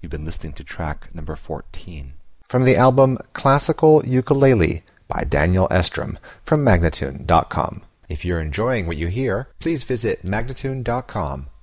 You've been listening to track number 14. From the album Classical Ukulele by Daniel Estrom from Magnatune.com. If you're enjoying what you hear, please visit Magnatune.com